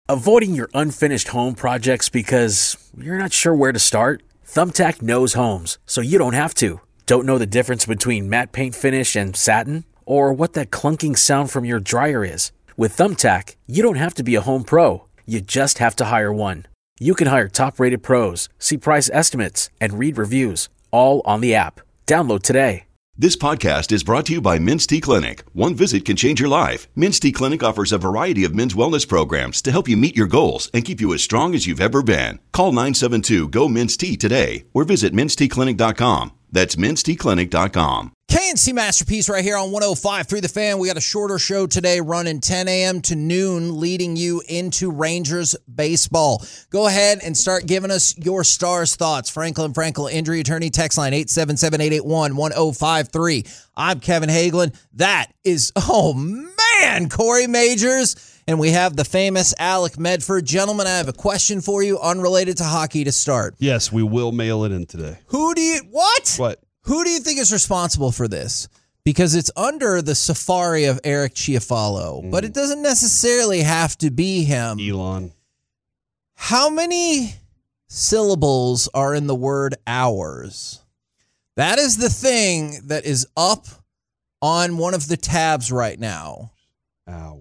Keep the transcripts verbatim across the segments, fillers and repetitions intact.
Avoiding your unfinished home projects because you're not sure where to start? Thumbtack knows homes, so you don't have to. Don't know the difference between matte paint finish and satin? Or what that clunking sound from your dryer is? With Thumbtack, you don't have to be a home pro. You just have to hire one. You can hire top-rated pros, see price estimates, and read reviews, all on the app. Download today. This podcast is brought to you by Men's T Clinic. One visit can change your life. Men's T Clinic offers a variety of men's wellness programs to help you meet your goals and keep you as strong as you've ever been. Call nine seven two, G O, M E N S T today or visit mens t clinic dot com. That's mens t clinic dot com. K N C Masterpiece right here on one oh five point three The Fan. We got a shorter show today running ten a.m. to noon, leading you into Rangers baseball. Go ahead and start giving us your Stars thoughts. Franklin Frankel, injury attorney, text line eight seven seven, eight eight one, one oh five three. I'm Kevin Hagelin. That is, oh man, Corey Majors. And we have the famous Alec Medford. Gentlemen, I have a question for you unrelated to hockey to start. Yes, we will mail it in today. Who do you, what? What? Who do you think is responsible for this? Because it's under the safari of Eric Chiafalo, mm. but it doesn't necessarily have to be him. Elon. How many syllables are in the word hours? That is the thing that is up on one of the tabs right now. Hours.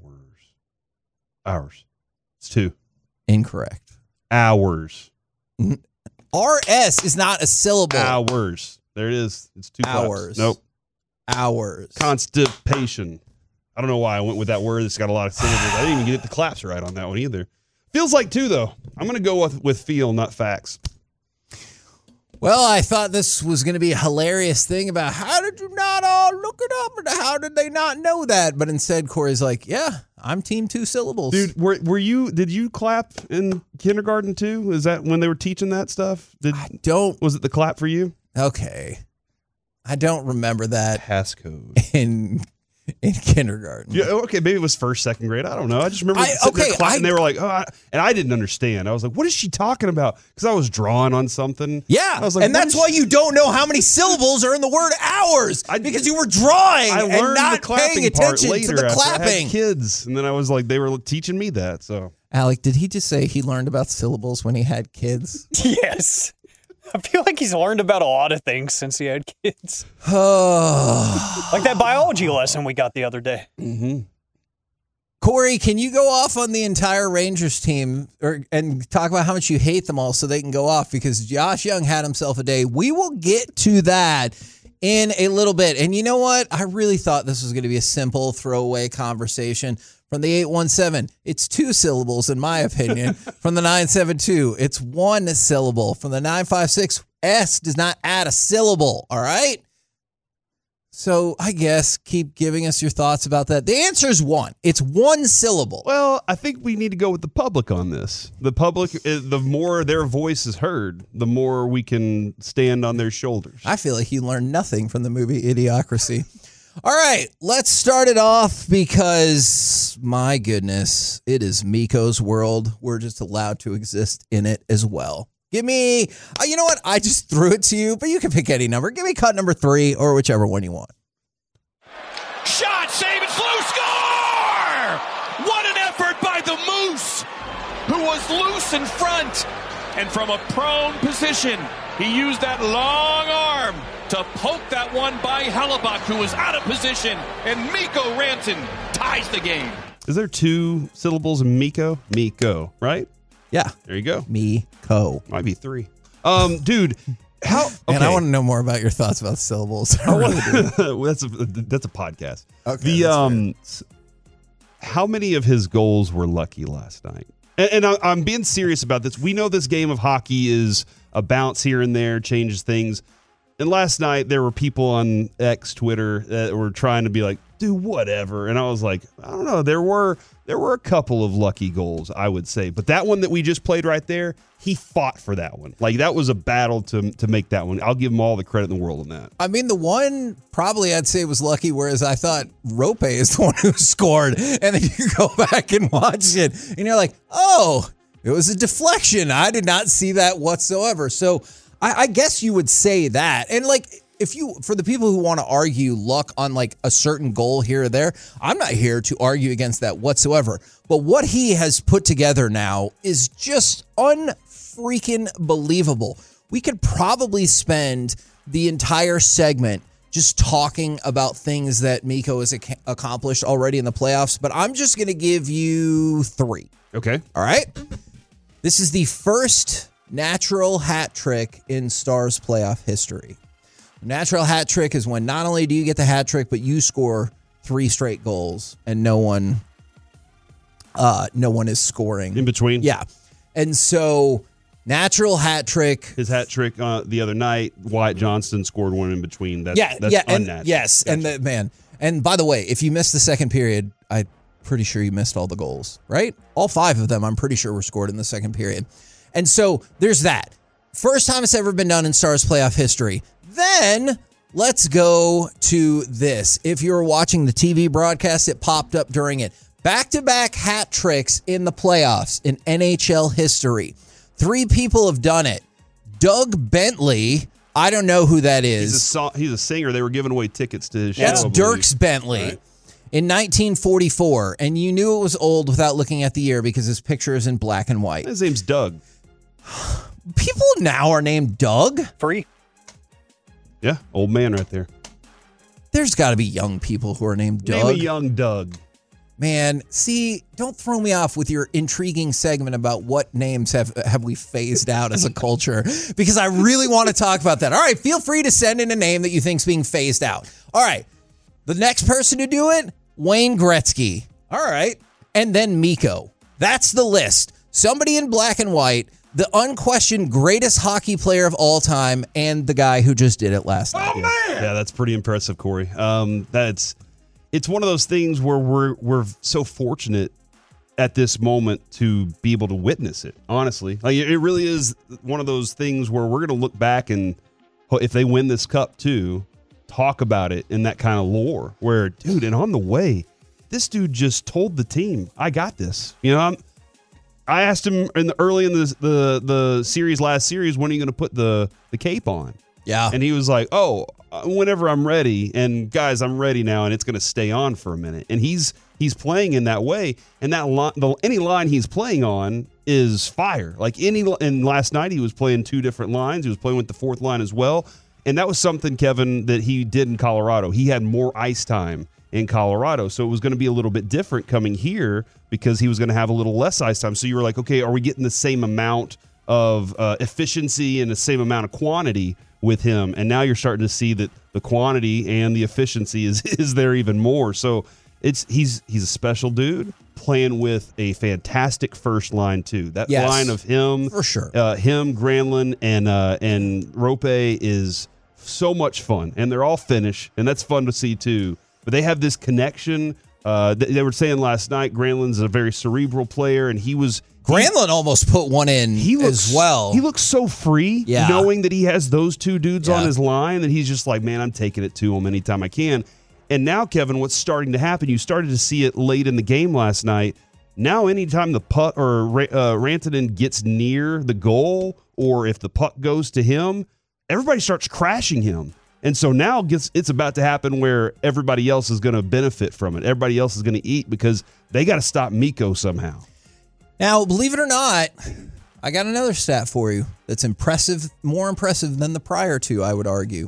Hours. It's two. Incorrect. Hours. R S is not a syllable. Hours. There it is. It's two hours. Claps. Nope. Hours. Constipation. I don't know why I went with that word. It's got a lot of syllables. I didn't even get the claps right on that one either. Feels like two, though. I'm going to go with, with feel, not facts. Well, I thought this was going to be a hilarious thing about how did you not all look it up and how did they not know that? But instead, Corey's like, yeah, I'm team two syllables. Dude, were were you, did you clap in kindergarten too? Is that when they were teaching that stuff? Did, I don't. Was it the clap for you? Okay. I don't remember that. Passcode. In in kindergarten. Yeah, okay, maybe it was first, second grade. I don't know. I just remember I, sitting okay, there clapping, I, and they were like, oh, I, and I didn't understand. I was like, what is she talking about? Because I was drawing on something. Yeah, I was like, and that's why you don't know how many syllables are in the word hours, I, because you were drawing I learned and not the clapping paying attention part later to the after clapping. I had kids, and then I was like, they were teaching me that. So, Alec, did he just say he learned about syllables when he had kids? Yes. I feel like he's learned about a lot of things since he had kids. Like that biology lesson we got the other day. Mm-hmm. Corey, can you go off on the entire Rangers team or and talk about how much you hate them all so they can go off? Because Josh Young had himself a day. We will get to that in a little bit. And you know what? I really thought this was going to be a simple throwaway conversation. From the eight one seven, it's two syllables, in my opinion. From the nine seven two, it's one syllable. From the nine five six, S does not add a syllable, all right? So I guess keep giving us your thoughts about that. The answer is one. It's one syllable. Well, I think we need to go with the public on this. The public, the more their voice is heard, the more we can stand on their shoulders. I feel like he learned nothing from the movie Idiocracy. All right, let's start it off because, my goodness, it is Miko's world. We're just allowed to exist in it as well. Give me, uh, you know what? I just threw it to you, but you can pick any number. Give me cut number three or whichever one you want. Shot, save, and slow score! What an effort by the Moose, who was loose in front. And from a prone position, he used that long arm to poke that one by Hellebuyck, who was out of position, and Mikko Rantanen ties the game. Is there two syllables in Mikko? Mikko, right? Yeah. There you go. Mikko. Might be three. Um, dude, how? Okay. And I want to know more about your thoughts about syllables. I really do. that's a that's a podcast. Okay. The um, fair. How many of his goals were lucky last night? And, and I, I'm being serious about this. We know this game of hockey is a bounce here and there, changes things. And last night, there were people on X, Twitter, that were trying to be like, dude, whatever. And I was like, I don't know. There were there were a couple of lucky goals, I would say. But that one that we just played right there, he fought for that one. Like, that was a battle to to make that one. I'll give him all the credit in the world on that. I mean, the one probably I'd say was lucky, whereas I thought Rope is the one who scored. And then you go back and watch it, and you're like, oh, it was a deflection. I did not see that whatsoever. So I, I guess you would say that. And, like, if you, for the people who want to argue luck on like a certain goal here or there, I'm not here to argue against that whatsoever. But what he has put together now is just unfreaking believable. We could probably spend the entire segment just talking about things that Mikko has ac- accomplished already in the playoffs, but I'm just going to give you three. Okay. All right. This is the first natural hat trick in Stars playoff history. Natural hat trick is when not only do you get the hat trick, but you score three straight goals and no one, uh, no one is scoring In between? Yeah, and so natural hat trick. His hat trick uh, the other night, Wyatt Johnston scored one in between. That's, Yeah, that's yeah, and unnatural. yes, Gotcha. and the, man, and by the way, if you missed the second period, I'm pretty sure you missed all the goals, right? All five of them, I'm pretty sure were scored in the second period, and so there's that. First time it's ever been done in Stars playoff history. Then let's go to this. If you were watching the T V broadcast, it popped up during it. Back-to-back hat tricks in the playoffs in N H L history. Three people have done it. Doug Bentley, I don't know who that is. He's a, so- he's a singer. They were giving away tickets to his show. That's I believe. Dierks Bentley. Right. In nineteen forty-four, and you knew it was old without looking at the year because his picture is in black and white. His name's Doug. People now are named Doug. Free. Yeah, old man right there. There's got to be young people who are named Name Doug. a young Doug. Man, see, don't throw me off with your intriguing segment about what names have have we phased out as a culture, because I really want to talk about that. All right, feel free to send in a name that you think's being phased out. All right, the next person to do it, Wayne Gretzky. All right, and then Mikko. That's the list. Somebody in black and white, the unquestioned greatest hockey player of all time, and the guy who just did it last night. Yeah, yeah, that's pretty impressive, Corey. Um, that's it's one of those things where we're we're so fortunate at this moment to be able to witness it. Honestly, like it really is one of those things where we're going to look back and if they win this cup too, talk about it in that kind of lore. Where, dude, and on the way, this dude just told the team, "I got this." You know, I'm. I asked him in the early in the the the series last series, when are you going to put the the cape on? Yeah. And he was like, "Oh, whenever I'm ready." And guys, I'm ready now, and it's going to stay on for a minute. And he's he's playing in that way, and that line, the, any line he's playing on is fire. Like any, and last night he was playing two different lines. He was playing with the fourth line as well, and that was something, Kevin, that he did in Colorado. He had more ice time in Colorado, so it was going to be a little bit different coming here because he was going to have a little less ice time. So you were like, okay, are we getting the same amount of uh, efficiency and the same amount of quantity with him? And now you're starting to see that the quantity and the efficiency is is there even more. So it's he's he's a special dude playing with a fantastic first line too. That Yes, line of him for sure. uh, him, Granlund, and uh, and Rope is so much fun, and they're all Finnish, and that's fun to see too. But they have this connection. Uh, they, they were saying last night, Granlund's a very cerebral player, and he was Granlund almost put one in he looks, as well. He looks so free, Yeah. knowing that he has those two dudes Yeah. on his line, that he's just like, man, I'm taking it to him anytime I can. And now, Kevin, what's starting to happen? You started to see it late in the game last night. Now, anytime the puck or uh, Rantanen gets near the goal, or if the puck goes to him, everybody starts crashing him. And so now gets, it's about to happen where everybody else is going to benefit from it. Everybody else is going to eat because they got to stop Mikko somehow. Now, believe it or not, I got another stat for you that's impressive, more impressive than the prior two, I would argue.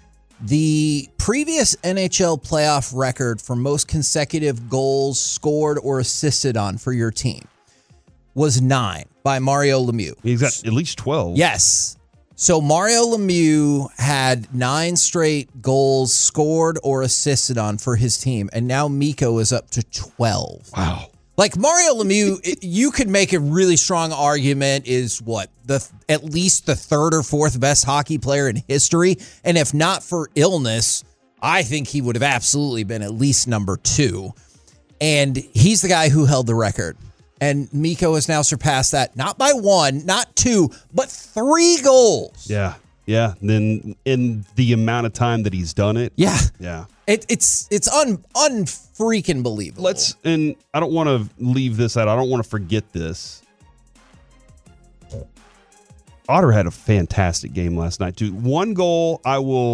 The previous N H L playoff record for most consecutive goals scored or assisted on for your team was nine by Mario Lemieux. He's got at least twelve. Yes. So Mario Lemieux had nine straight goals scored or assisted on for his team, and now Mikko is up to twelve. Wow. Like Mario Lemieux, it- you could make a really strong argument is what the at least the third or fourth best hockey player in history, and if not for illness, I think he would have absolutely been at least number two. And he's the guy who held the record. And Mikko has now surpassed that, not by one, not two, but three goals. Yeah. Yeah. And then in the amount of time that he's done it. Yeah. Yeah. It, it's it's un unfreaking believable. Let's, and I don't want to leave this out. I don't want to forget this. Otter had a fantastic game last night, too. One goal I will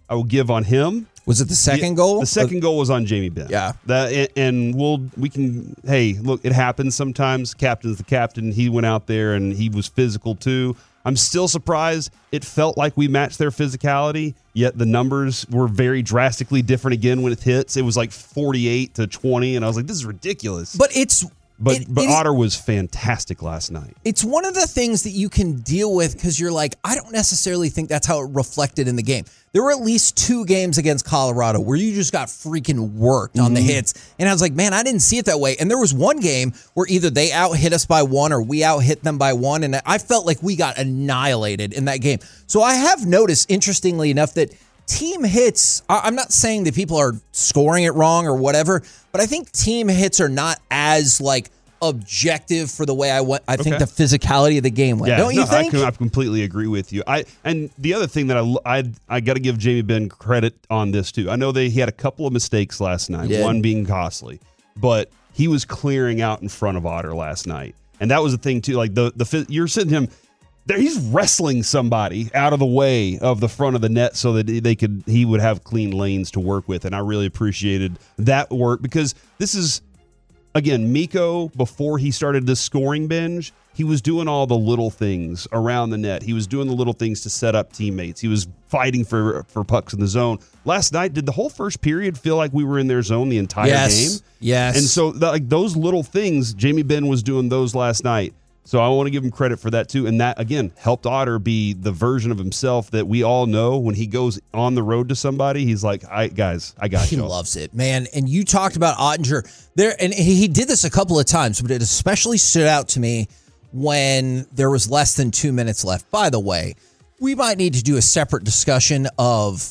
I will give on him. Was it the second the, goal? The second goal was on Jamie Benn. Yeah. That, and we'll we can hey, look, it happens sometimes. Captain's the captain. He went out there and he was physical too. I'm still surprised. It felt like we matched their physicality, yet the numbers were very drastically different again when it hits. It was like forty-eight to twenty, and I was like, this is ridiculous. But it's But it, but it, Otter was fantastic last night. It's one of the things that you can deal with because you're like, I don't necessarily think that's how it reflected in the game. There were at least two games against Colorado where you just got freaking worked on the hits. And I was like, man, I didn't see it that way. And there was one game where either they out-hit us by one or we out-hit them by one. And I felt like we got annihilated in that game. So I have noticed, interestingly enough, that team hits, I'm not saying that people are scoring it wrong or whatever, but I think team hits are not as like objective for the way I want. I think Okay. the physicality of the game went. Yeah, Don't you no, think? I, I completely agree with you. I and the other thing that I I, I got to give Jamie Benn credit on this too. I know they he had a couple of mistakes last night, He did. one being costly, but he was clearing out in front of Otter last night, and that was the thing too. Like the the you're sitting him there, he's wrestling somebody out of the way of the front of the net so that they could he would have clean lanes to work with, and I really appreciated that work because this is. Again, Mikko, before he started this scoring binge, he was doing all the little things around the net. He was doing the little things to set up teammates. He was fighting for for pucks in the zone. Last night, did the whole first period feel like we were in their zone the entire yes. game? Yes. And so, the, like those little things, Jamie Benn was doing those last night. So I want to give him credit for that too. And that, again, helped Otter be the version of himself that we all know when he goes on the road to somebody, he's like, "I guys, I got He you." loves it, man. And you talked about Ottinger there, and he he did this a couple of times, but it especially stood out to me when there was less than two minutes left. By the way, we might need to do a separate discussion of,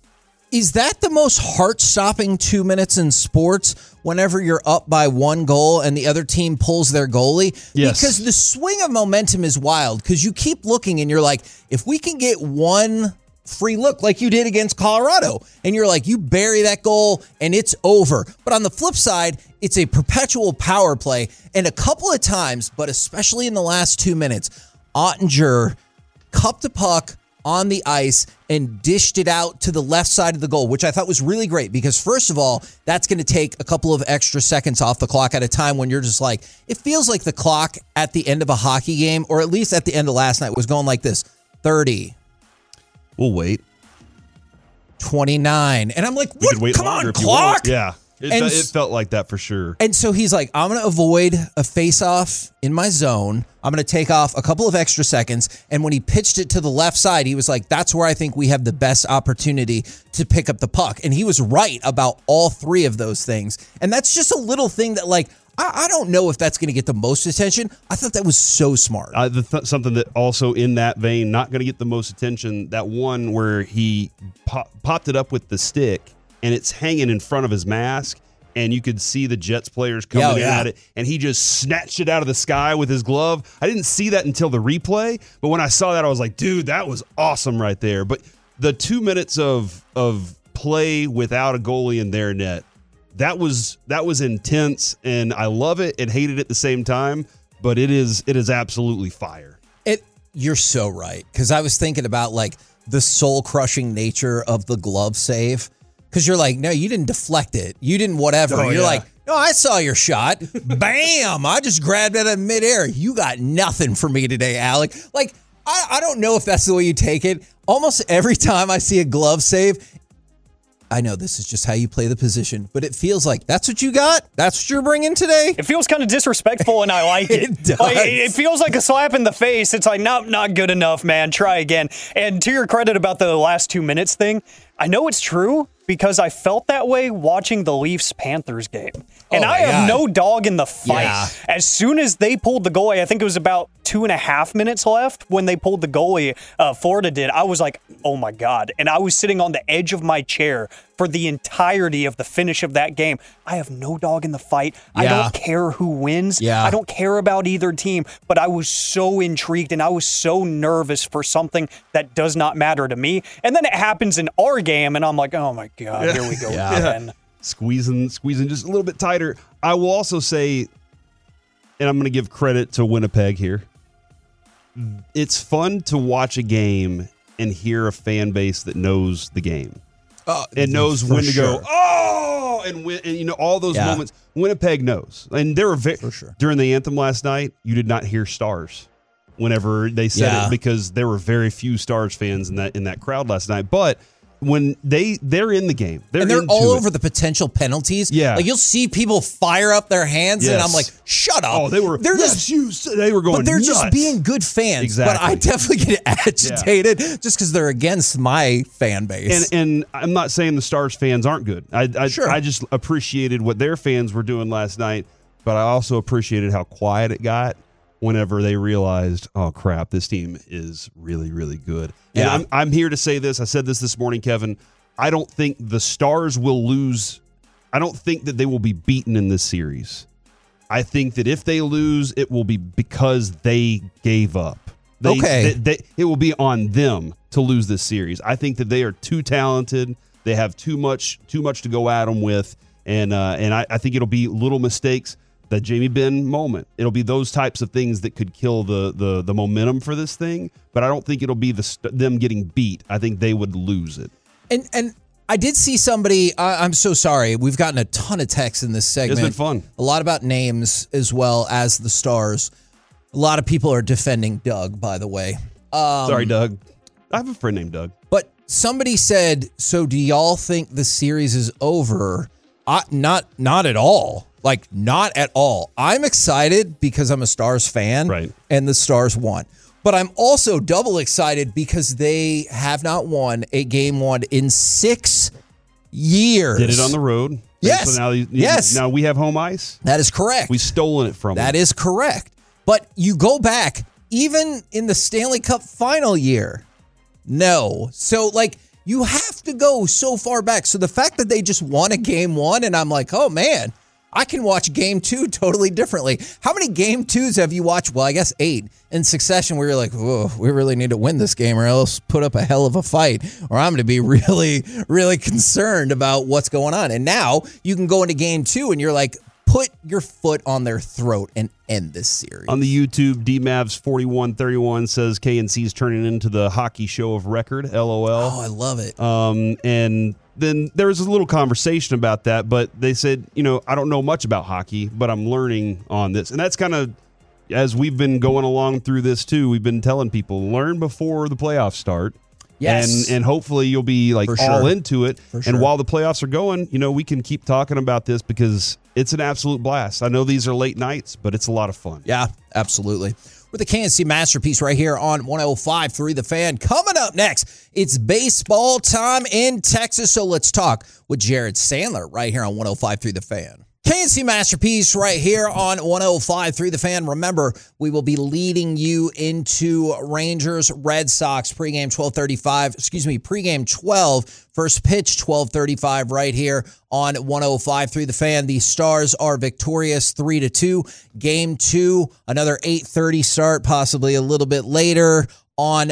is that the most heart-stopping two minutes in sports whenever you're up by one goal and the other team pulls their goalie? Yes. Because the swing of momentum is wild because you keep looking and you're like, if we can get one free look like you did against Colorado, and you're like, you bury that goal and it's over. But on the flip side, it's a perpetual power play. And a couple of times, but especially in the last two minutes, Ottinger cupped the puck on the ice and dished it out to the left side of the goal, which I thought was really great because, first of all, that's going to take a couple of extra seconds off the clock at a time when you're just like, it feels like the clock at the end of a hockey game, or at least at the end of last night, was going like this: thirty, We'll wait. twenty-nine. And I'm like, We what? could wait Come longer on, if you want. clock. Yeah. It, And fe- s- it felt like that for sure. And so he's like, I'm going to avoid a face-off in my zone. I'm going to take off a couple of extra seconds. And when he pitched it to the left side, he was like, that's where I think we have the best opportunity to pick up the puck. And he was right about all three of those things. And that's just a little thing that, like, I, I don't know if that's going to get the most attention. I thought that was so smart. Uh, the th- something that also in that vein, not going to get the most attention, that one where he pop- popped it up with the stick and it's hanging in front of his mask, and you could see the Jets players coming Yeah, in yeah. at it, and he just snatched it out of the sky with his glove. I didn't see that until the replay, but when I saw that, I was like, dude, that was awesome right there. But the two minutes of of play without a goalie in their net, that was that was intense, and I love it and hate it at the same time, but it is it is absolutely fire. It, you're so right. Because I was thinking about, like, the soul-crushing nature of the glove save. Because you're like, no, you didn't deflect it. You didn't whatever. Oh, you're yeah. like, no, I saw your shot. Bam! I just grabbed it in midair. You got nothing for me today, Alec. Like, I, I don't know if that's the way you take it. Almost every time I see a glove save, I know this is just how you play the position, but it feels like that's what you got? That's what you're bringing today? It feels kind of disrespectful, and I like it. It does. Like, it feels like a slap in the face. It's like, nope, not good enough, man. Try again. And to your credit about the last two minutes thing, I know it's true because I felt that way watching the Leafs-Panthers game. And Oh, I my have God. no dog in the fight. Yeah. As soon as they pulled the goalie, I think it was about two and a half minutes left when they pulled the goalie, uh, Florida did, I was like, oh my God. And I was sitting on the edge of my chair for the entirety of the finish of that game. I have no dog in the fight. I Yeah. don't care who wins. Yeah. I don't care about either team, but I was so intrigued and I was so nervous for something that does not matter to me. And then it happens in our game, and I'm like, oh my God, here we go Yeah. again. Squeezing, squeezing just a little bit tighter. I will also say, and I'm going to give credit to Winnipeg here. It's fun to watch a game and hear a fan base that knows the game. Oh, and knows for when to sure. go, oh, and, when, and you know, all those Yeah. moments. Winnipeg knows. And there were ve- For sure. during the anthem last night, you did not hear Stars whenever they said Yeah. it because there were very few Stars fans in that in that crowd last night. But when they they're in the game, they're and they're into all it. over the potential penalties. Yeah. Like you'll see people fire up their hands, and Yes. I'm like, shut up. Oh, they were. They're yes, just. you. They were going. But they're nuts. just being good fans. Exactly. But I definitely get agitated just because they're against my fan base. And and I'm not saying the Stars fans aren't good. I I, Sure. I just appreciated what their fans were doing last night, but I also appreciated how quiet it got whenever they realized, oh crap, this team is really really good. And Yeah. I'm I'm here to say this. I said this this morning, Kevin. I don't think the Stars will lose. I don't think that they will be beaten in this series. I think that if they lose, it will be because they gave up. They, Okay. they- they- it will be on them to lose this series. I think that they are too talented. They have too much too much to go at them with. And uh, and I, I think it'll be little mistakes. The Jamie Benn moment. It'll be those types of things that could kill the the the momentum for this thing. But I don't think it'll be the st- them getting beat. I think they would lose it. And and I did see somebody. I, I'm so sorry. We've gotten a ton of texts in this segment. It's been fun. A lot about names as well as the Stars. A lot of people are defending Doug, by the way. Um, Sorry, Doug. I have a friend named Doug. But somebody said, "So do y'all think the series is over?" I, not not at all. Like not at all. I'm excited because I'm a Stars fan, Right. and the Stars won. But I'm also double excited because they have not won a game one in six years. Did it on the road. Yes. So now, you, Yes. now we have home ice. That is correct. We've stolen it from That them. is correct. But you go back, even in the Stanley Cup final year, no. So, like, you have to go so far back. So the fact that they just won a game one, and I'm like, oh, man, I can watch game two totally differently. How many game twos have you watched? Well, I guess eight in succession where you're like, whoa, we really need to win this game or else put up a hell of a fight, or I'm going to be really, really concerned about what's going on. And now you can go into game two and you're like, put your foot on their throat and end this series. On the YouTube, D Mavs forty-one thirty-one says K N C's turning into the hockey show of record, LOL. Oh, I love it. Um, and then there was a little conversation about that, but they said, you know, I don't know much about hockey, but I'm learning on this. And that's kind of, as we've been going along through this too, we've been telling people, learn before the playoffs start. Yes. And and hopefully you'll be like For all sure. into it. For sure. And while the playoffs are going, you know, we can keep talking about this because it's an absolute blast. I know these are late nights, but it's a lot of fun. Yeah, absolutely. We're the K N C Masterpiece right here on one oh five point three The Fan. Coming up next, it's baseball time in Texas, so let's talk with Jared Sandler right here on one oh five point three The Fan. K N C Masterpiece right here on one oh five point three The Fan. Remember, we will be leading you into Rangers Red Sox pregame twelve thirty-five. Excuse me, pregame twelve. First pitch twelve thirty-five right here on one oh five point three The Fan. The Stars are victorious three to two. Game two, another eight thirty start, possibly a little bit later on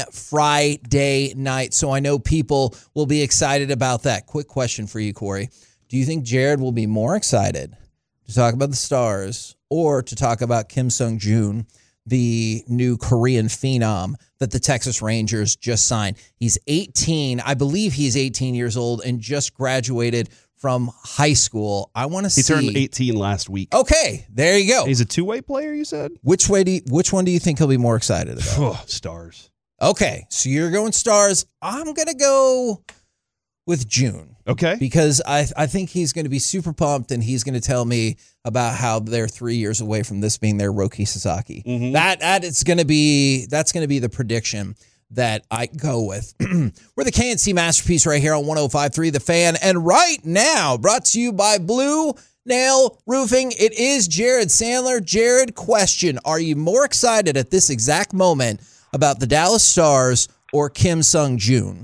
Friday night. So I know people will be excited about that. Quick question for you, Corey. Do you think Jared will be more excited to talk about the Stars or to talk about Kim Sung-joon, the new Korean phenom that the Texas Rangers just signed? He's eighteen. I believe he's eighteen years old and just graduated from high school. I want to see. He turned eighteen last week. Okay, there you go. He's a two-way player, you said? Which way do you, which one do you think he'll be more excited about? Oh, Stars. Okay, so you're going Stars. I'm going to go with June. Okay. Because I I think he's going to be super pumped and he's going to tell me about how they're three years away from this being their Roki Sasaki. Mhm. That that is going to be that's going to be the prediction that I go with. We're the K N C Masterpiece right here on one oh five point three The Fan, and right now brought to you by Blue Nail Roofing. It is Jared Sandler. Jared, question: are you more excited at this exact moment about the Dallas Stars or Kim Sung-joon?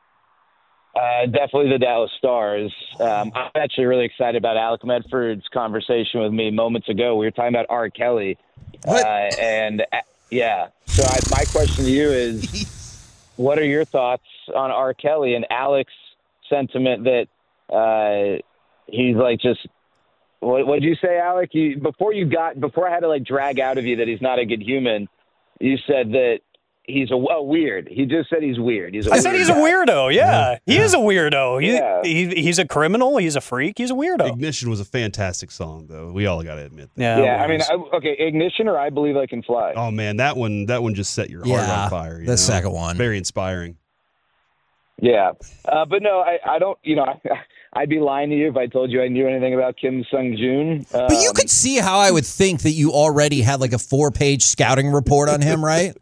Uh, definitely the Dallas Stars. Um, I'm actually really excited about Alec Medford's conversation with me moments ago. We were talking about R. Kelly. Uh, and, uh, yeah. So I, my question to you is, what are your thoughts on R. Kelly and Alec's sentiment that uh, he's like just – what did you say, Alec? You, before you got – before I had to, like, drag out of you that he's not a good human, you said that he's a well, weird. He just said he's weird. He's a I weird said he's guy. a weirdo. Yeah, he is a weirdo. He, Yeah. he he's a criminal. He's a freak. He's a weirdo. Ignition was a fantastic song, though. We all got to admit that. Yeah, Yeah, I mean, was- I, okay, Ignition or I Believe I Can Fly. Oh man, that one that one just set your heart Yeah, on fire. you the know? second one. Very inspiring. Yeah, uh, but no, I, I don't. You know, I, I'd be lying to you if I told you I knew anything about Kim Sung Joon. Um, But you could see how I would think that you already had like a four-page scouting report on him, right?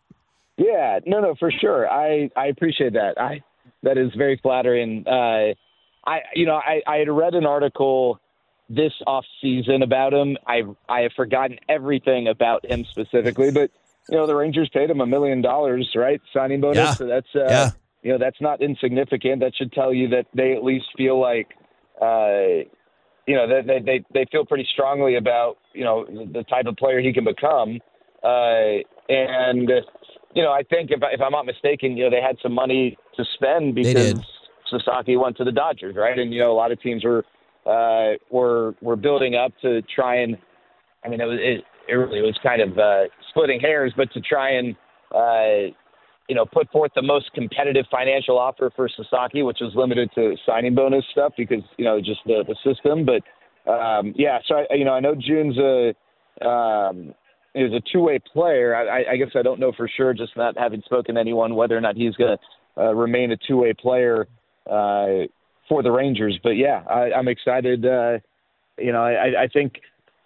Yeah, no, no, for sure. I, I appreciate that. I that is very flattering. Uh, I you know I, I had read an article this off season about him. I I have forgotten everything about him specifically, but you know the Rangers paid him a million dollars, right? Signing bonus. Yeah. So that's uh, Yeah. you know that's not insignificant. That should tell you that they at least feel like uh, you know that they, they they feel pretty strongly about you know the type of player he can become, uh, and. You know, I think if, I, if I'm not mistaken, you know, they had some money to spend because did. Sasaki went to the Dodgers, right? And, you know, a lot of teams were uh, were were building up to try and, I mean, it was it, it really was kind of uh, splitting hairs, but to try and, uh, you know, put forth the most competitive financial offer for Sasaki, which was limited to signing bonus stuff because, you know, just the, the system. But, um, yeah, so, I, you know, I know June's a um, – is a two-way player. I, I guess I don't know for sure, just not having spoken to anyone, whether or not he's going to uh, remain a two-way player uh, for the Rangers. But yeah, I, I'm excited. Uh, you know, I, I think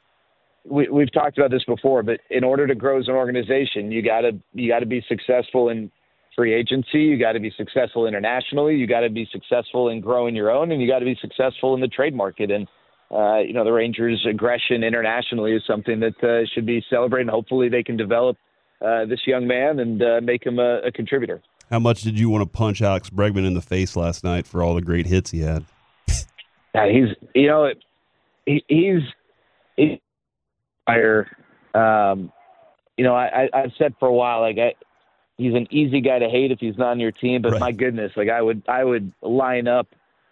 we, we've talked about this before, but in order to grow as an organization, you got to you got to be successful in free agency. You got to be successful internationally. You got to be successful in growing your own, and you got to be successful in the trade market. And Uh, you know, the Rangers' aggression internationally is something that uh, should be celebrated. Hopefully they can develop uh, this young man and uh, make him a, a contributor. How much did you want to punch Alex Bregman in the face last night for all the great hits he had? Yeah, he's, you know, he, he's, he's fire. Um, you know, I, I, I've said for a while, like, I, he's an easy guy to hate if he's not on your team, but Right. my goodness, like I would, I would line up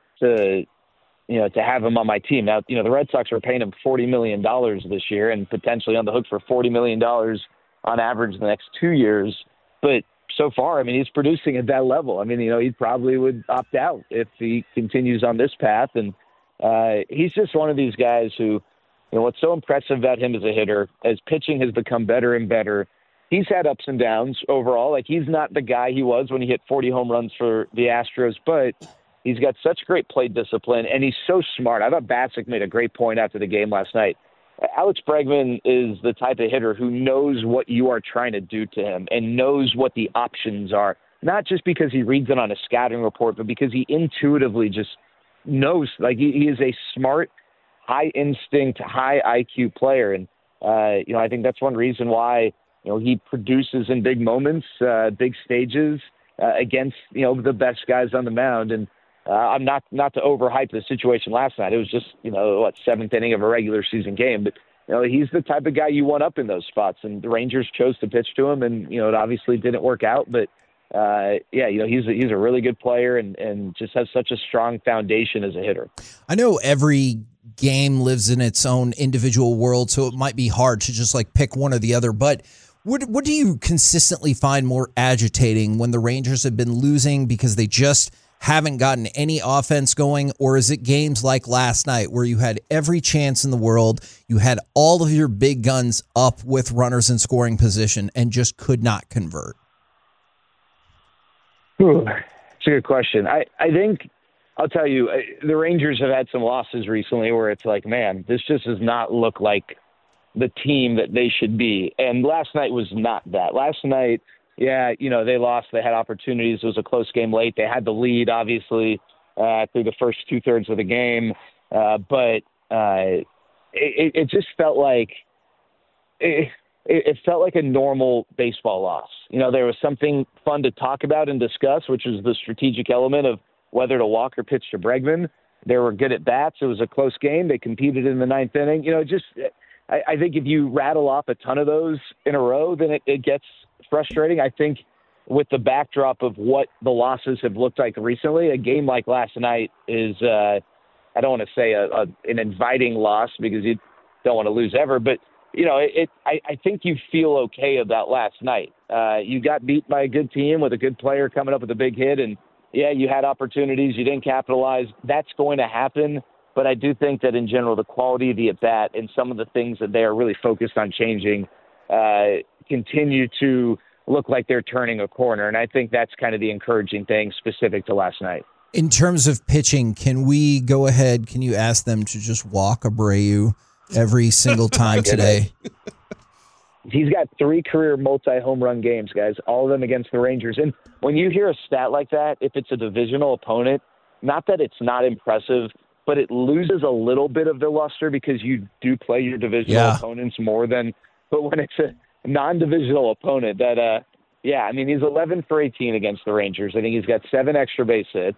to, you know, to have him on my team. Now, you know, the Red Sox are paying him forty million dollars this year and potentially on the hook for forty million dollars on average the next two years. But so far, I mean, he's producing at that level. I mean, you know, he probably would opt out if he continues on this path. And uh, he's just one of these guys who, you know, what's so impressive about him as a hitter, as pitching has become better and better, he's had ups and downs overall. Like, he's not the guy he was when he hit forty home runs for the Astros, but he's got such great plate discipline, and he's so smart. I thought Batsick made a great point after the game last night. Alex Bregman is the type of hitter who knows what you are trying to do to him and knows what the options are, not just because he reads it on a scouting report, but because he intuitively just knows. Like, he, he is a smart, high-instinct, high I Q player, and uh, you know, I think that's one reason why you know he produces in big moments, uh, big stages uh, against you know the best guys on the mound. And Uh, I'm not not to overhype the situation last night. It was just, you know, what, seventh inning of a regular season game. But, you know, he's the type of guy you want up in those spots. And the Rangers chose to pitch to him, and, you know, it obviously didn't work out. But, uh, yeah, you know, he's a, he's a really good player and, and just has such a strong foundation as a hitter. I know every game lives in its own individual world, so it might be hard to just like pick one or the other. But what what do you consistently find more agitating when the Rangers have been losing because they just haven't gotten any offense going, or is it games like last night where you had every chance in the world, you had all of your big guns up with runners in scoring position and just could not convert? Ooh, it's a good question. I, I think, I'll tell you, the Rangers have had some losses recently where it's like, man, this just does not look like the team that they should be. And last night was not that. Last night, yeah, you know, they lost. They had opportunities. It was a close game late. They had the lead, obviously, uh, through the first two-thirds of the game. Uh, but uh, it, it just felt like it, it felt like a normal baseball loss. You know, there was something fun to talk about and discuss, which was the strategic element of whether to walk or pitch to Bregman. They were good at bats. It was a close game. They competed in the ninth inning. You know, just I, I think if you rattle off a ton of those in a row, then it, it gets frustrating. I think with the backdrop of what the losses have looked like recently, a game like last night is, uh, I don't want to say a, a, an inviting loss because you don't want to lose ever, but you know, it, it I, I think you feel okay about last night. Uh, you got beat by a good team with a good player coming up with a big hit, and yeah, you had opportunities, you didn't capitalize. That's going to happen. But I do think that in general, the quality of the at-bat and some of the things that they are really focused on changing uh, continue to look like they're turning a corner. And I think that's kind of the encouraging thing specific to last night. In terms of pitching, can we go ahead? Can you ask them to just walk Abreu every single time today? He's got three career multi-home run games, guys, all of them against the Rangers. And when you hear a stat like that, if it's a divisional opponent, not that it's not impressive, but it loses a little bit of the luster because you do play your divisional yeah. opponents more than, but when it's a non-divisional opponent that, uh, yeah, I mean, he's eleven for eighteen against the Rangers. I think he's got seven extra base hits.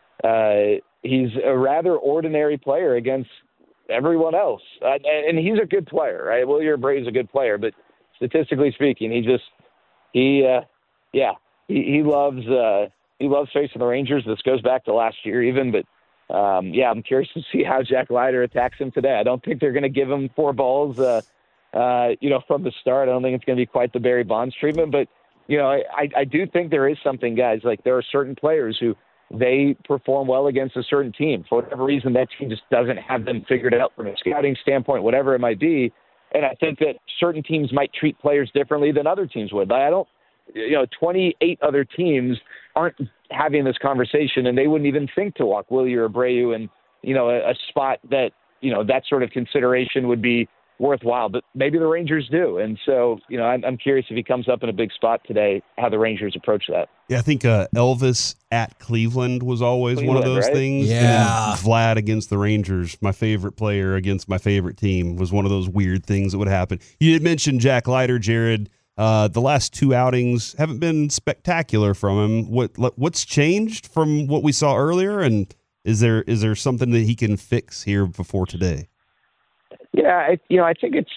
Uh, he's a rather ordinary player against everyone else. Uh, and he's a good player, right? Wilyer Abreu's a good player, but statistically speaking, he just, he, uh, yeah, he, he loves, uh, he loves facing the Rangers. This goes back to last year even, but Um, yeah, I'm curious to see how Jack Leiter attacks him today. I don't think they're going to give him four balls, uh, uh, you know, from the start. I don't think it's going to be quite the Barry Bonds treatment, but, you know, I, I do think there is something, guys, like there are certain players who they perform well against a certain team. For whatever reason, that team just doesn't have them figured out from a scouting standpoint, whatever it might be. And I think that certain teams might treat players differently than other teams would. I don't, you know, twenty-eight other teams aren't having this conversation, and they wouldn't even think to walk Wilyer Abreu in, you know, a, a spot that, you know, that sort of consideration would be worthwhile. But maybe the Rangers do. And so, you know, I'm, I'm curious if he comes up in a big spot today, how the Rangers approach that. Yeah, I think uh, Elvis at Cleveland was always Cleveland, one of those right? things. Yeah. And Vlad against the Rangers, my favorite player against my favorite team, was one of those weird things that would happen. You did mention Jack Leiter, Jared. Uh, the last two outings haven't been spectacular from him. What what's changed from what we saw earlier, and is there is there something that he can fix here before today? Yeah, I, you know, I think it's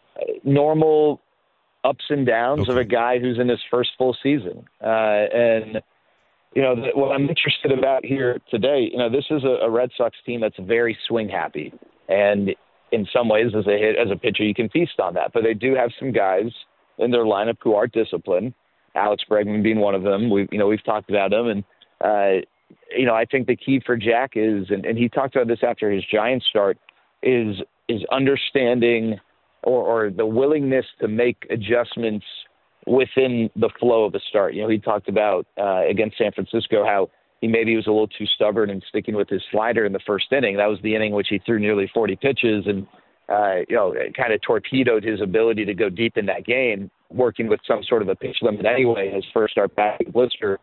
normal ups and downs Okay. of a guy who's in his first full season. Uh, and, you know, the, what I'm interested about here today, you know, this is a, a Red Sox team that's very swing happy. And in some ways, as a hit, as a pitcher, you can feast on that. But they do have some guys in their lineup who are disciplined. Alex Bregman being one of them. We, you know, we've talked about him. And, uh, you know, I think the key for Jack is, and, and he talked about this after his Giants start, is is understanding or, or the willingness to make adjustments within the flow of the start. You know, he talked about uh, against San Francisco how he maybe was a little too stubborn in sticking with his slider in the first inning. That was the inning in which he threw nearly forty pitches and, uh, you know, it kind of torpedoed his ability to go deep in that game, working with some sort of a pitch limit anyway, his first start back in blister.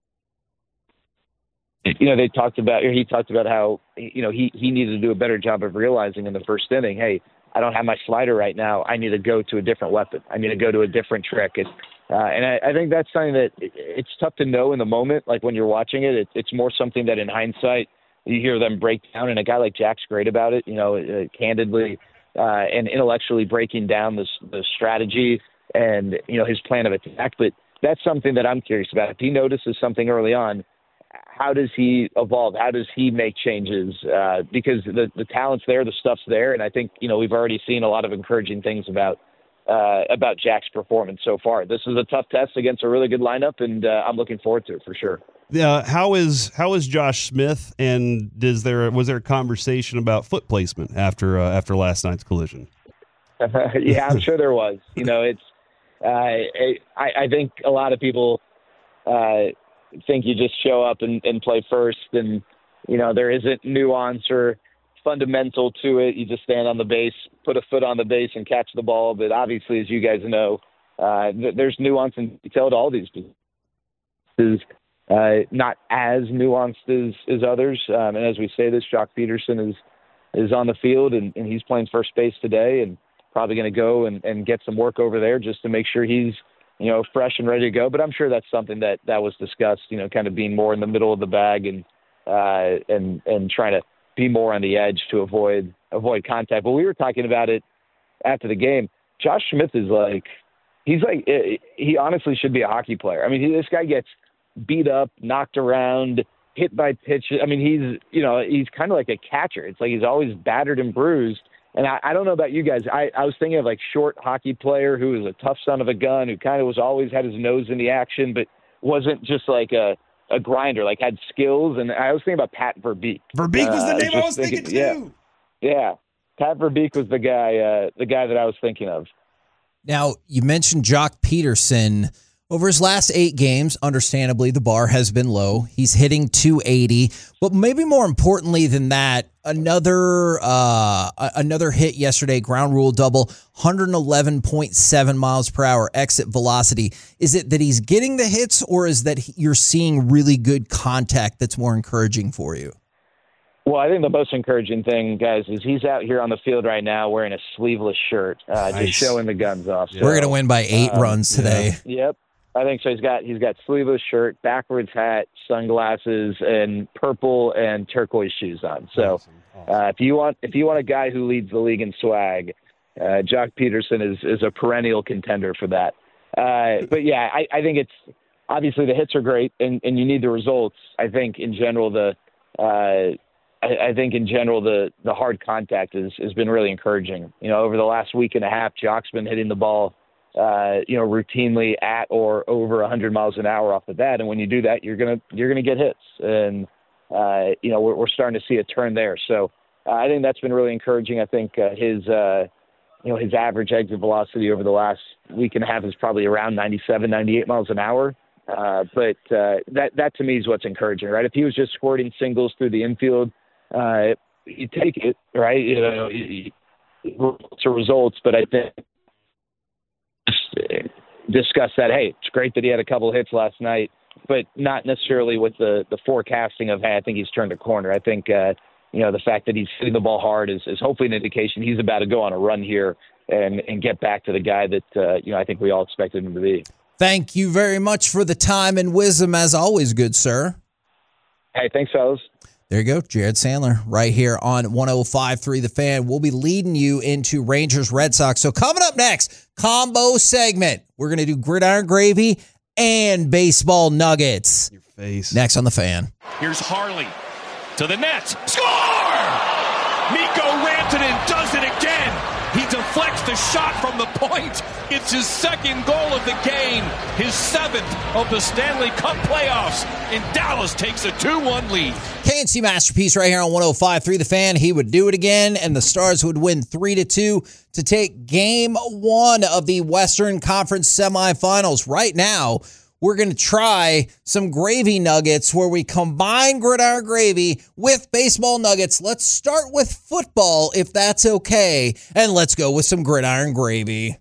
You know, they talked about, or he talked about how, you know, he, he needed to do a better job of realizing in the first inning, hey, I don't have my slider right now. I need to go to a different weapon. I need to go to a different trick. And, uh, and I, I think that's something that it, it's tough to know in the moment. Like when you're watching it, it, it's more something that in hindsight, you hear them break down. And a guy like Jack's great about it, you know, uh, candidly uh, and intellectually breaking down the, the strategy and, you know, his plan of attack. But that's something that I'm curious about. If he notices something early on, how does he evolve? How does he make changes? Uh, because the, the talent's there, the stuff's there. And I think, you know, we've already seen a lot of encouraging things about uh, about Jack's performance so far. This is a tough test against a really good lineup, and uh, I'm looking forward to it for sure. Uh, how is how is Josh Smith, and is there was there a conversation about foot placement after uh, after last night's collision? Yeah, I'm sure there was. You know, it's uh, I, I think a lot of people uh, think you just show up and, and play first, and you know there isn't nuance or fundamental to it. You just stand on the base, put a foot on the base, and catch the ball. But obviously, as you guys know, uh, th- there's nuance and detail to all these positions. Uh, not as nuanced as, as others. Um, and as we say this, Jock Peterson is is on the field, and, and he's playing first base today, and probably going to go and, and get some work over there just to make sure he's, you know, fresh and ready to go. But I'm sure that's something that, that was discussed, you know, kind of being more in the middle of the bag and uh, and and trying to be more on the edge to avoid avoid contact. But we were talking about it after the game. Josh Smith is like, he's like, he honestly should be a hockey player. I mean, he, this guy gets beat up, knocked around, hit by pitches. I mean, he's, you know, he's kind of like a catcher. It's like he's always battered and bruised, And I, I don't know about you guys. I, I was thinking of like short hockey player who was a tough son of a gun, who kind of was always had his nose in the action, but wasn't just like a, a grinder, like had skills. And I was thinking about Pat Verbeek. Verbeek was the uh, name I was thinking, thinking too. Yeah, yeah. Pat Verbeek was the guy, uh, the guy that I was thinking of. Now, you mentioned Jock Peterson. Over his last eight games, understandably, the bar has been low. He's hitting two eighty, but maybe more importantly than that, another uh, another hit yesterday, ground rule double, one eleven point seven miles per hour exit velocity. Is it that he's getting the hits, or is that you're seeing really good contact that's more encouraging for you? Well, I think the most encouraging thing, guys, is he's out here on the field right now wearing a sleeveless shirt, uh, nice. just showing the guns off. So, We're going to win by eight um, runs today. Yeah. Yep. I think so. He's got he's got sleeveless shirt, backwards hat, sunglasses, and purple and turquoise shoes on. So, awesome. Awesome. Uh, if you want if you want a guy who leads the league in swag, uh, Jock Peterson is is a perennial contender for that. Uh, but yeah, I, I think it's obviously the hits are great, and, and you need the results. I think in general the uh, I, I think in general the the hard contact is has been really encouraging. You know, over the last week and a half, Jock's been hitting the ball. Uh, you know, routinely at or over one hundred miles an hour off the bat, and when you do that, you're gonna you're gonna get hits, and uh, you know we're, we're starting to see a turn there. So uh, I think that's been really encouraging. I think uh, his uh, you know his average exit velocity over the last week and a half is probably around ninety-seven, ninety-eight miles an hour. Uh, but uh, that that to me is what's encouraging, right? If he was just squirting singles through the infield, uh, you take it, right? You know, results are results, but I think. Discuss that. Hey, it's great that he had a couple hits last night, but not necessarily with the, the forecasting of, hey, I think he's turned a corner. I think, uh, you know, the fact that he's hitting the ball hard is, is hopefully an indication he's about to go on a run here and, and get back to the guy that, uh, you know, I think we all expected him to be. Thank you very much for the time and wisdom, as always, good sir. Hey, thanks, fellas. There you go, Jared Sandler, right here on one oh five point three The Fan. We'll be leading you into Rangers Red Sox. So coming up next, combo segment. We're going to do Gridiron Gravy and Baseball Nuggets. Your face. Next on The Fan. Here's Harley to the net. Score! Mikko Rantanen does it again. He deflects the shot from the point. It's his second goal of the game, his seventh of the Stanley Cup playoffs, and Dallas takes a two one lead. K N C Masterpiece right here on one oh five point three The Fan. He would do it again, and the Stars would win three to two to take game one of the Western Conference semifinals. Right now, we're going to try some gravy nuggets where we combine Gridiron Gravy with baseball nuggets. Let's start with football, if that's okay, and let's go with some Gridiron Gravy.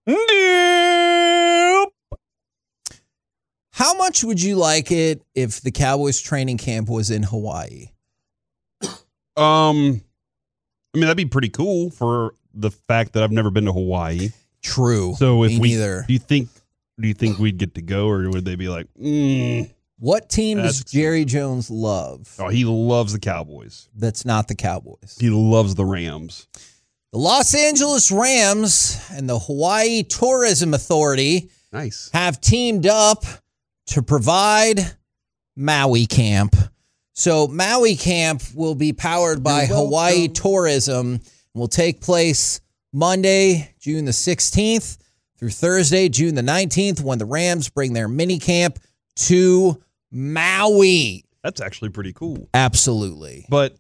Nope. How much would you like it if the Cowboys training camp was in Hawaii? Um, I mean, that'd be pretty cool for the fact that I've never been to Hawaii. True. So if Me we, neither. do you think, do you think we'd get to go, or would they be like, mm, what team does that's- Jerry Jones love? oh, he loves the Cowboys. That's not the Cowboys. He loves the Rams. The Los Angeles Rams and the Hawaii Tourism Authority Nice. have teamed up to provide Maui Camp. So Maui Camp will be powered by You're Hawaii welcome. Tourism and will take place Monday, June the sixteenth through Thursday, June the nineteenth, when the Rams bring their mini camp to Maui. That's actually pretty cool. Absolutely. But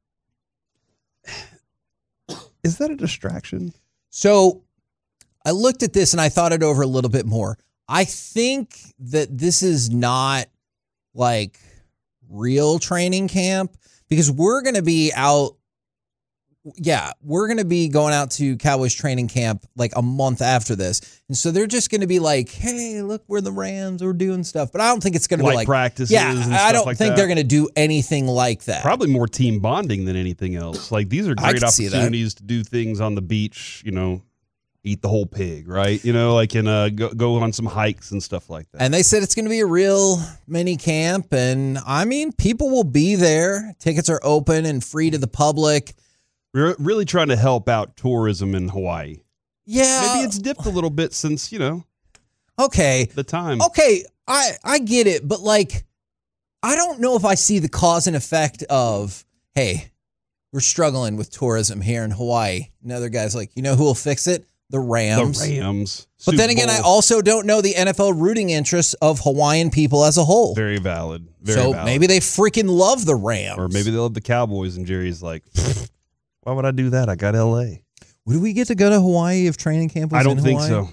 is that a distraction? So I looked at this and I thought it over a little bit more. I think that this is not like real training camp because we're going to be out. Yeah, we're going to be going out to Cowboys training camp like a month after this. And so they're just going to be like, hey, look, we're the Rams. We're doing stuff. But I don't think it's going to be Light like practices Yeah, and I stuff don't like think that. they're going to do anything like that. Probably more team bonding than anything else. Like, these are I great could see that. opportunities to do things on the beach, you know, eat the whole pig, right? You know, like in uh, go, go on some hikes and stuff like that. And they said it's going to be a real mini camp. And I mean, people will be there. Tickets are open and free to the public. We're really trying to help out tourism in Hawaii. Yeah. Maybe it's dipped a little bit since, you know, Okay. the time. Okay. I, I get it. But like, I don't know if I see the cause and effect of, hey, we're struggling with tourism here in Hawaii. Another guy's like, you know who will fix it? The Rams. The Rams. But Super then again, Bowl. I also don't know the N F L rooting interests of Hawaiian people as a whole. Very valid. Very so valid. maybe they freaking love the Rams. Or maybe they love the Cowboys, and Jerry's like, why would I do that? I got L A. Would we get to go to Hawaii if training camp was I don't in think Hawaii? so.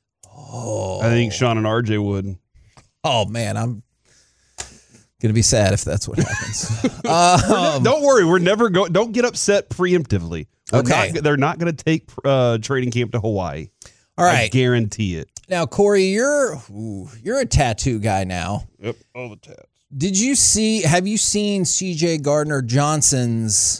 Oh. I think Sean and R J would. Oh, man, I'm going to be sad if that's what happens. um, Don't worry. We're never going. Don't get upset preemptively. We're Okay. Not, they're not going to take uh, training camp to Hawaii. all I right. guarantee it. Now, Corey, you're ooh, you're a tattoo guy now. Yep. All the tats. Did you see, have you seen C J Gardner Johnson's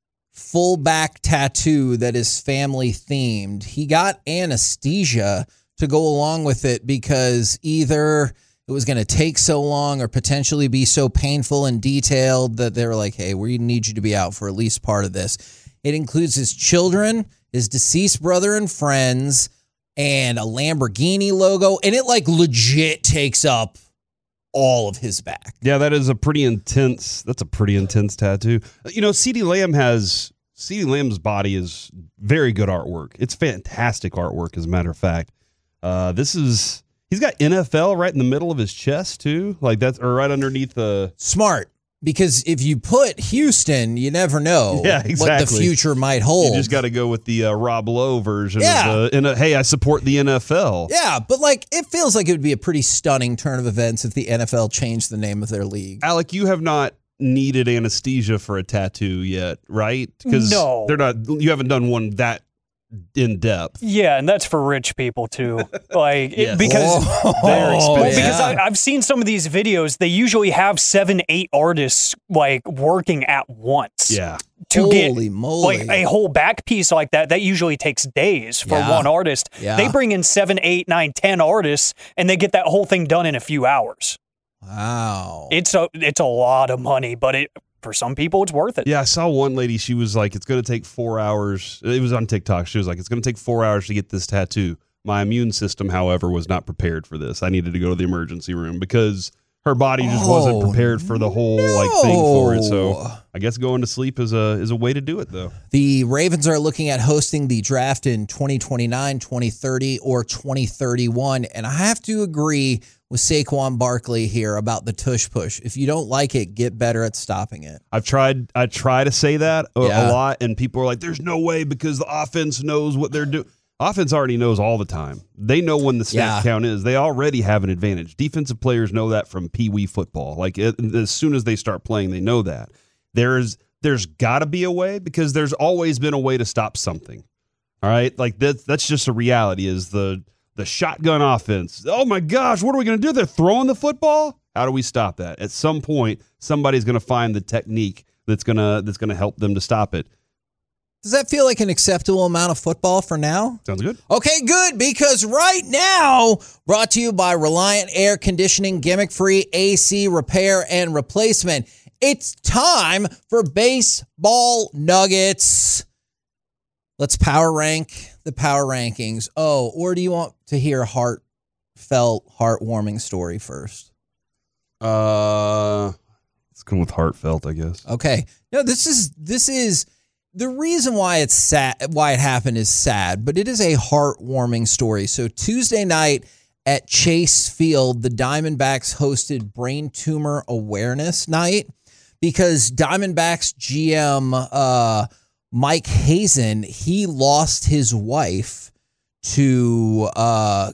full back tattoo that is family themed? He got anesthesia to go along with it because either it was going to take so long or potentially be so painful and detailed that they were like, hey, we need you to be out for at least part of this. It includes his children, his deceased brother and friends, and a Lamborghini logo. And it like legit takes up all of his back. Yeah, that is a pretty intense. That's a pretty intense tattoo. You know, CeeDee Lamb has CeeDee Lamb's body is very good artwork. It's fantastic artwork, as a matter of fact. Uh, this is he's got N F L right in the middle of his chest too, like that's or right underneath the. Smart. Because if you put Houston, you never know Yeah, what the exactly. future might hold. You just got to go with the uh, Rob Lowe version. Yeah. Of the, in a, hey, I support the N F L. Yeah, but like it feels like it would be a pretty stunning turn of events if the N F L changed the name of their league. Alec, you have not needed anesthesia for a tattoo yet, right? Because No. they're not. You haven't done one that in depth. Yeah, and that's for rich people too. Like it- Yes. because They're Well, expensive. because I, I've seen some of these videos, they usually have seven, eight artists like working at once. Yeah. To Holy get moly. like a whole back piece like that, that usually takes days for Yeah. one artist. Yeah. They bring in seven, eight, nine, ten artists, and they get that whole thing done in a few hours. Wow. It's a it's a lot of money, but it for some people it's worth it. Yeah, I saw one lady. She was like, "It's going to take four hours." It was on TikTok. She was like, "It's going to take four hours to get this tattoo." My immune system, however, was not prepared for this. I needed to go to the emergency room because her body just wasn't Oh, prepared for the whole like thing for it. So no. I guess going to sleep is a is a way to do it, though. The Ravens are looking at hosting the draft in twenty twenty-nine, twenty thirty, or twenty thirty-one. And I have to agree with Saquon Barkley here about the tush push. If you don't like it, get better at stopping it. I've tried. I try to say that a, Yeah. a lot, and people are like, "There's no way," because the offense knows what they're doing. Offense already knows all the time. They know when the snap Yeah. count is. They already have an advantage. Defensive players know that from Pee Wee football. Like it, as soon as they start playing, they know that. There's there's got to be a way because there's always been a way to stop something. All right, like that's that's just a reality. Is the the shotgun offense? Oh my gosh, what are we going to do? They're throwing the football. How do we stop that? At some point, somebody's going to find the technique that's gonna that's gonna help them to stop it. Does that feel like an acceptable amount of football for now? Sounds good. Okay, good, because right now, brought to you by Reliant Air Conditioning, gimmick-free A C repair and replacement. It's time for baseball nuggets. Let's power rank the power rankings. Oh, or do you want to hear a heartfelt, heartwarming story first? Uh, let's go with heartfelt, I guess. Okay. No, this is this is the reason why it's sad, why it happened is sad, but it is a heartwarming story. So Tuesday night at Chase Field, the Diamondbacks hosted Brain Tumor Awareness Night because Diamondbacks G M uh, Mike Hazen, he lost his wife to uh,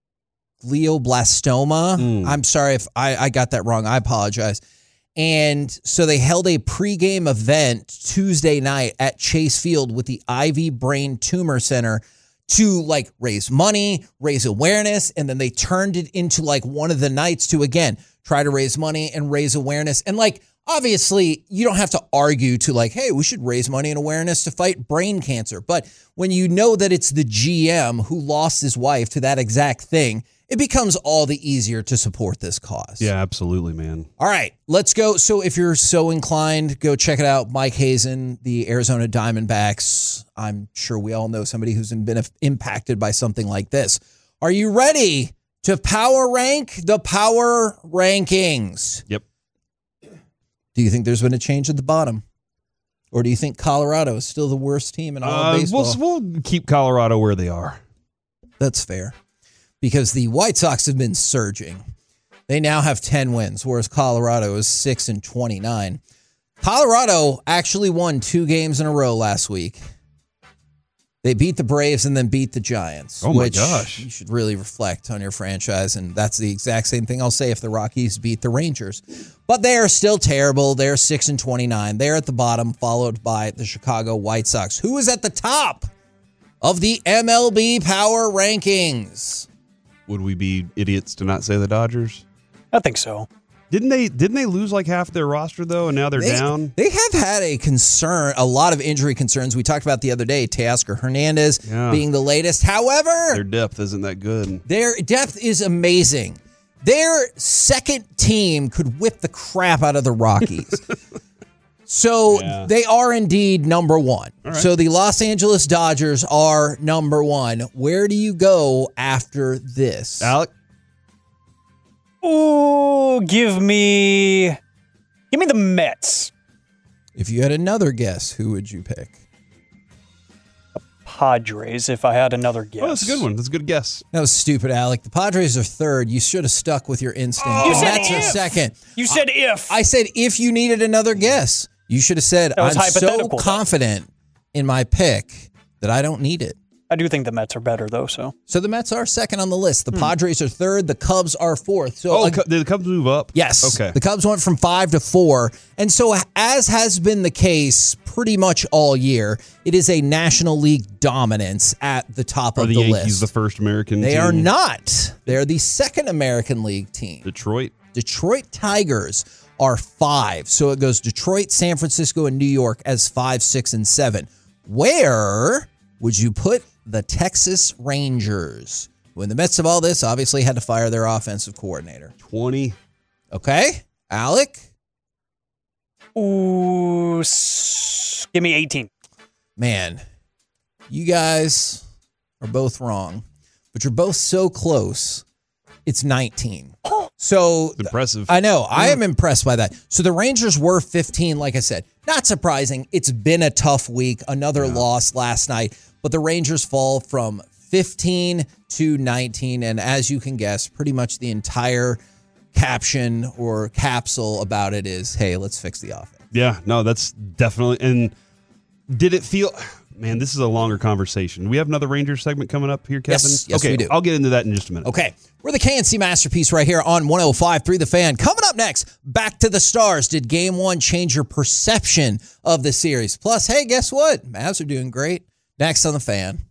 glioblastoma. Mm. I'm sorry if I, I got that wrong. I apologize. And so they held a pregame event Tuesday night at Chase Field with the Ivy Brain Tumor Center to like raise money, raise awareness. And then they turned it into like one of the nights to, again, try to raise money and raise awareness. And like, obviously, you don't have to argue to like, hey, we should raise money and awareness to fight brain cancer. But when you know that it's the G M who lost his wife to that exact thing, it becomes all the easier to support this cause. Yeah, absolutely, man. All right, let's go. So if you're so inclined, go check it out. Mike Hazen, the Arizona Diamondbacks. I'm sure we all know somebody who's been impacted by something like this. Are you ready to power rank the power rankings? Yep. Do you think there's been a change at the bottom? Or do you think Colorado is still the worst team in all Uh, of baseball? we'll, we'll keep Colorado where they are. That's fair. Because the White Sox have been surging. They now have ten wins, whereas Colorado is six and twenty-nine. Colorado actually won two games in a row last week. They beat the Braves and then beat the Giants. Oh, my which gosh. You should really reflect on your franchise, and that's the exact same thing I'll say if the Rockies beat the Rangers. But they are still terrible. They're six and twenty-nine. They're at the bottom, followed by the Chicago White Sox, who is at the top of the M L B Power Rankings. Would we be idiots to not say the Dodgers? I think so. Didn't they Didn't they lose like half their roster, though, and now they're They, down? they have had a concern, a lot of injury concerns. We talked about the other day, Teoscar Hernandez Yeah. being the latest. However, Their depth isn't that good. their depth is amazing. Their second team could whip the crap out of the Rockies. So Yeah. they are indeed number one. right. So the Los Angeles Dodgers are number one. Where do you go after this? Alec? Ooh, give me, give me the Mets. If you had another guess, who would you pick? Padres, if I had another guess. Oh, that's a good one. That's a good guess. That was stupid, Alec. The Padres are third. You should have stuck with your instinct. You the said Mets are if. second. You said if. I said if you needed another guess. You should have said, That was I'm so hypothetical, though. confident in my pick that I don't need it. I do think the Mets are better, though, so. So the Mets are second on the list. The Padres are third. The Cubs are fourth. So Oh, ag- Cu- did the Cubs move up? yes, Okay. the Cubs went from five to four. And so as has been the case pretty much all year, it is a National League dominance at the top Are of the the, Yankees list. the first American They team? are not. They're the second American League team. Detroit? Detroit Tigers are five. So it goes Detroit, San Francisco, and New York as five, six, and seven. Where would you put the Texas Rangers, who in the midst of all this obviously had to fire their offensive coordinator? twenty. Okay. Alec? Ooh, s- give me eighteen. Man, you guys are both wrong, but you're both so close. It's nineteen. So It's impressive. I know. I am impressed by that. So the Rangers were fifteen, like I said. Not surprising. It's been a tough week. Another loss last night. But the Rangers fall from fifteen to nineteen. And as you can guess, pretty much the entire caption or capsule about it is, hey, let's fix the offense. Yeah, no, that's definitely. And did it feel? Man, this is a longer conversation. We have another Rangers segment coming up here, Kevin. Yes, yes, okay, we do. I'll get into that in just a minute. Okay, we're the K N C Masterpiece right here on one oh five point three The Fan. Coming up next, back to the stars. Did game one change your perception of the series? Plus, hey, guess what? Mavs are doing great. Next on The Fan.